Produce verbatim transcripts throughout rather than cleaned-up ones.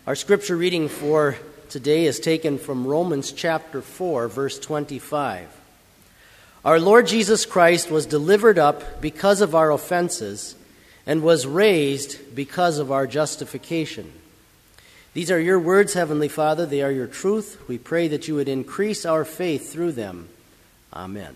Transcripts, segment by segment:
Our scripture reading for today is taken from Romans chapter four, verse twenty-five. Our Lord Jesus Christ was delivered up because of our offenses and was raised because of our justification. These are your words, Heavenly Father. They are your truth. We pray that you would increase our faith through them. Amen.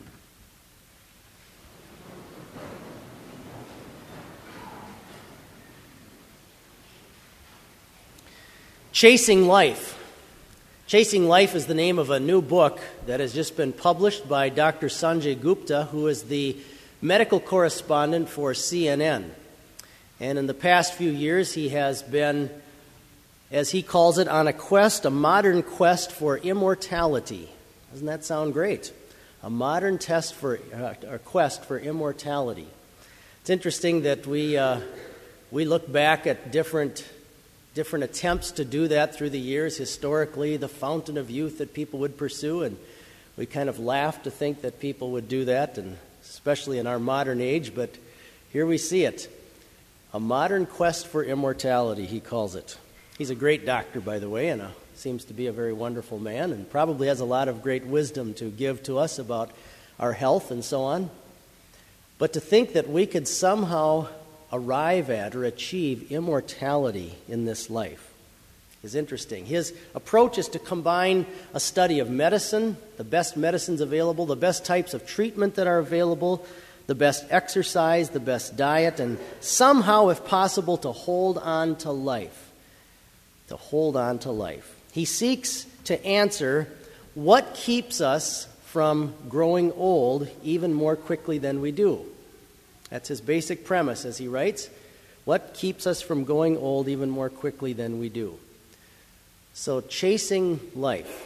Chasing Life. Chasing Life is the name of a new book that has just been published by Doctor Sanjay Gupta, who is the medical correspondent for C N N. And in the past few years, he has been, as he calls it, on a quest, a modern quest for immortality. Doesn't that sound great? A modern test for uh, a quest for immortality. It's interesting that we uh, we look back at different different attempts to do that through the years. Historically, the fountain of youth that people would pursue, and we kind of laugh to think that people would do that, and especially in our modern age. But here we see it. A modern quest for immortality, he calls it. He's a great doctor, by the way, and a, seems to be a very wonderful man, and probably has a lot of great wisdom to give to us about our health and so on. But to think that we could somehow arrive at or achieve immortality in this life is interesting. His approach is to combine a study of medicine, the best medicines available, the best types of treatment that are available, the best exercise, the best diet, and somehow, if possible, to hold on to life. To hold on to life. He seeks to answer what keeps us from growing old even more quickly than we do. That's his basic premise, as he writes. What keeps us from going old even more quickly than we do? So, chasing life.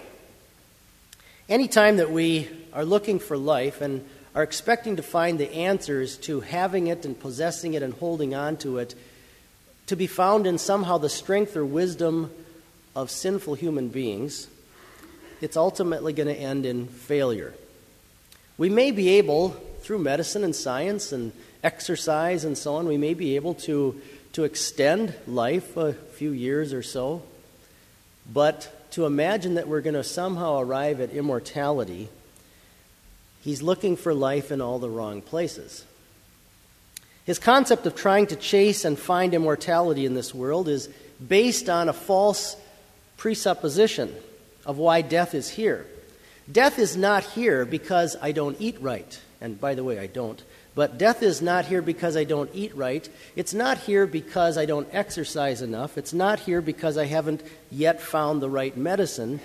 Anytime that we are looking for life and are expecting to find the answers to having it and possessing it and holding on to it, to be found in somehow the strength or wisdom of sinful human beings, it's ultimately going to end in failure. We may be able, through medicine and science and exercise and so on, we may be able to, to extend life a few years or so, but to imagine that we're going to somehow arrive at immortality, he's looking for life in all the wrong places. His concept of trying to chase and find immortality in this world is based on a false presupposition of why death is here. Death is not here because I don't eat right. And by the way, I don't. But death is not here because I don't eat right. It's not here because I don't exercise enough. It's not here because I haven't yet found the right medicine.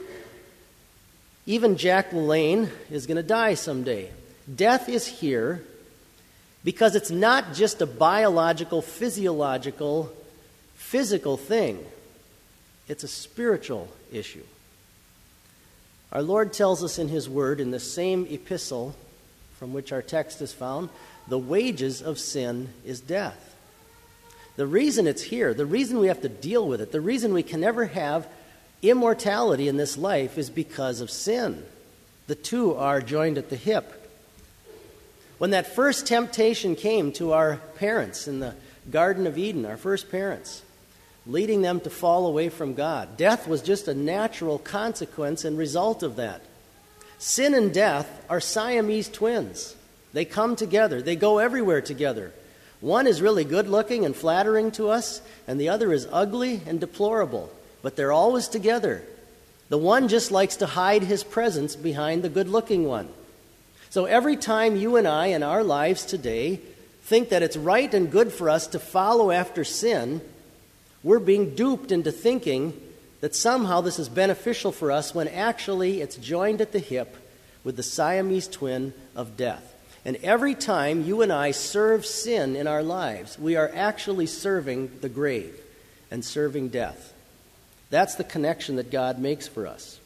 Even Jack LaLanne is going to die someday. Death is here because it's not just a biological, physiological, physical thing. It's a spiritual issue. Our Lord tells us in His Word, in the same epistle from which our text is found, the wages of sin is death. The reason it's here, the reason we have to deal with it, the reason we can never have immortality in this life is because of sin. The two are joined at the hip. When that first temptation came to our parents in the Garden of Eden, our first parents, leading them to fall away from God, death was just a natural consequence and result of that. Sin and death are Siamese twins. They come together. They go everywhere together. One is really good-looking and flattering to us, and the other is ugly and deplorable. But they're always together. The one just likes to hide his presence behind the good-looking one. So every time you and I in our lives today think that it's right and good for us to follow after sin, we're being duped into thinking that somehow this is beneficial for us when actually it's joined at the hip with the Siamese twin of death. And every time you and I serve sin in our lives, we are actually serving the grave and serving death. That's the connection that God makes for us.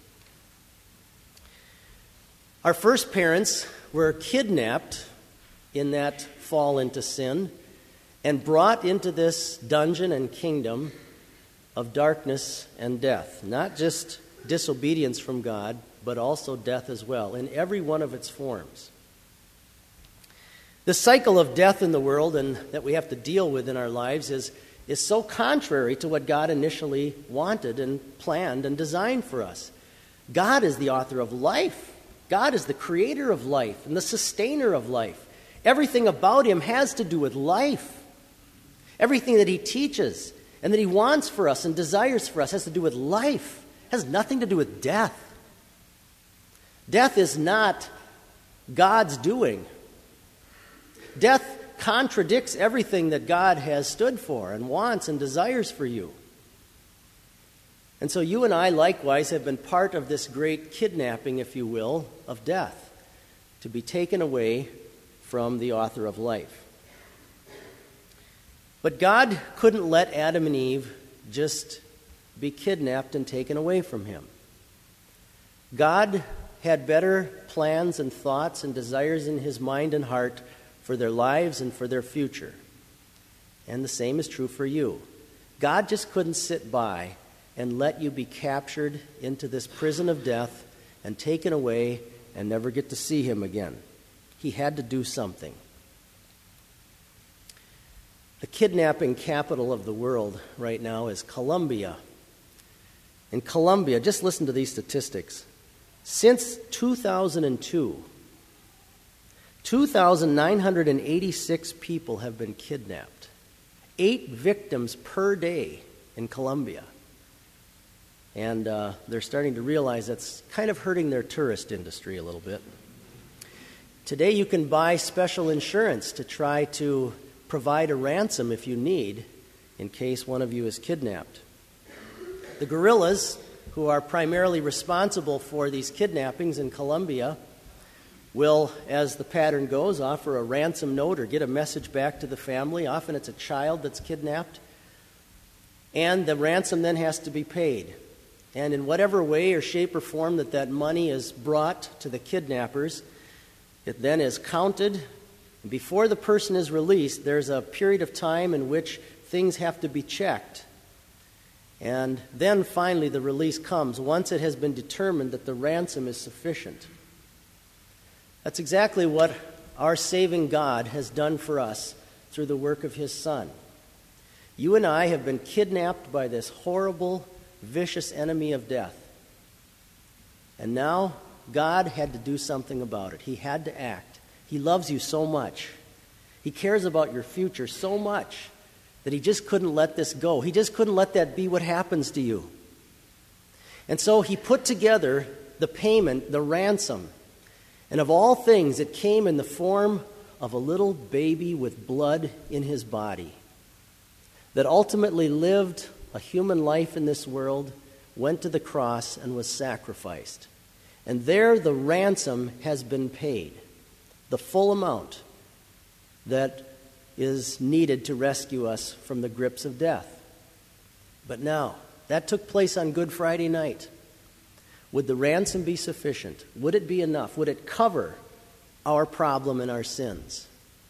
Our first parents were kidnapped in that fall into sin and brought into this dungeon and kingdom of darkness and death. Not just disobedience from God, but also death as well, in every one of its forms. The cycle of death in the world and that we have to deal with in our lives is, is so contrary to what God initially wanted and planned and designed for us. God is the author of life. God is the creator of life and the sustainer of life. Everything about him has to do with life. Everything that he teaches and that he wants for us and desires for us has to do with life. It has nothing to do with death. Death is not God's doing. Death contradicts everything that God has stood for and wants and desires for you. And so you and I likewise have been part of this great kidnapping, if you will, of death, to be taken away from the author of life. But God couldn't let Adam and Eve just be kidnapped and taken away from him. God had better plans and thoughts and desires in his mind and heart for their lives and for their future. And the same is true for you. God just couldn't sit by and let you be captured into this prison of death and taken away and never get to see him again. He had to do something. The kidnapping capital of the world right now is Colombia. In Colombia, just listen to these statistics. Since two thousand two, two thousand nine hundred eighty-six people have been kidnapped. Eight victims per day in Colombia. And uh, they're starting to realize that's kind of hurting their tourist industry a little bit. Today you can buy special insurance to try to provide a ransom if you need, in case one of you is kidnapped. The guerrillas, who are primarily responsible for these kidnappings in Colombia, will, as the pattern goes, offer a ransom note or get a message back to the family. Often it's a child that's kidnapped. And the ransom then has to be paid. And in whatever way or shape or form that that money is brought to the kidnappers, it then is counted. Before the person is released, there's a period of time in which things have to be checked. And then finally the release comes once it has been determined that the ransom is sufficient. That's exactly what our saving God has done for us through the work of his Son. You and I have been kidnapped by this horrible, vicious enemy of death. And now God had to do something about it. He had to act. He loves you so much. He cares about your future so much that he just couldn't let this go. He just couldn't let that be what happens to you. And so he put together the payment, the ransom. And of all things, it came in the form of a little baby with blood in his body that ultimately lived a human life in this world, went to the cross, and was sacrificed. And there the ransom has been paid, the full amount that is needed to rescue us from the grips of death. But now, that took place on Good Friday night. Would the ransom be sufficient? Would it be enough? Would it cover our problem and our sins?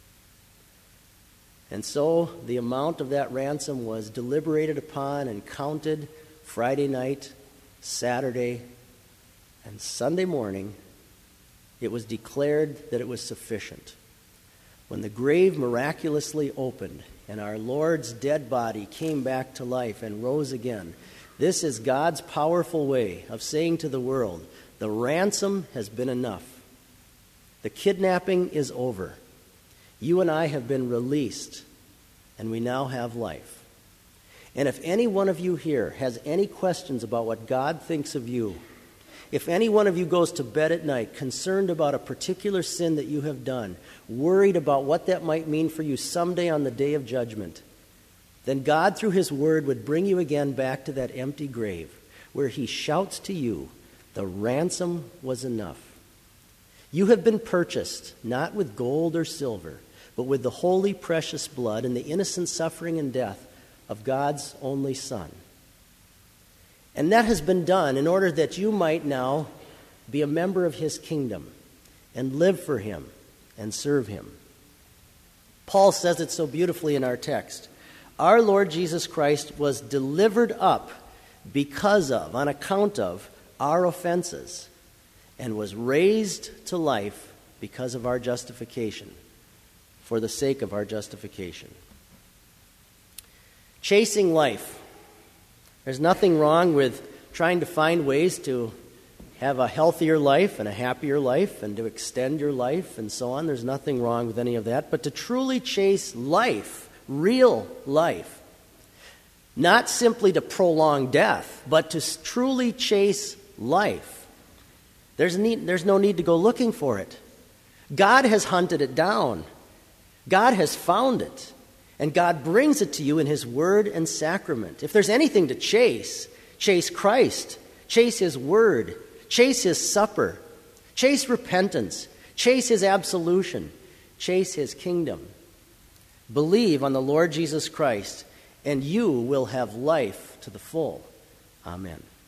And so the amount of that ransom was deliberated upon and counted Friday night, Saturday, and Sunday morning. It was declared that it was sufficient. When the grave miraculously opened and our Lord's dead body came back to life and rose again, this is God's powerful way of saying to the world, the ransom has been enough. The kidnapping is over. You and I have been released, and we now have life. And if any one of you here has any questions about what God thinks of you, if any one of you goes to bed at night concerned about a particular sin that you have done, worried about what that might mean for you someday on the day of judgment, then God, through his word, would bring you again back to that empty grave where he shouts to you, the ransom was enough. You have been purchased, not with gold or silver, but with the holy, precious blood and the innocent suffering and death of God's only Son. And that has been done in order that you might now be a member of his kingdom and live for him and serve him. Paul says it so beautifully in our text. Our Lord Jesus Christ was delivered up because of, on account of, our offenses, and was raised to life because of our justification, for the sake of our justification. Chasing life. There's nothing wrong with trying to find ways to have a healthier life and a happier life and to extend your life and so on. There's nothing wrong with any of that. But to truly chase life, real life, not simply to prolong death, but to truly chase life, there's, need, there's no need to go looking for it. God has hunted it down. God has found it. And God brings it to you in His Word and sacrament. If there's anything to chase, chase Christ. Chase His Word. Chase His supper. Chase repentance. Chase His absolution. Chase His kingdom. Believe on the Lord Jesus Christ, and you will have life to the full. Amen.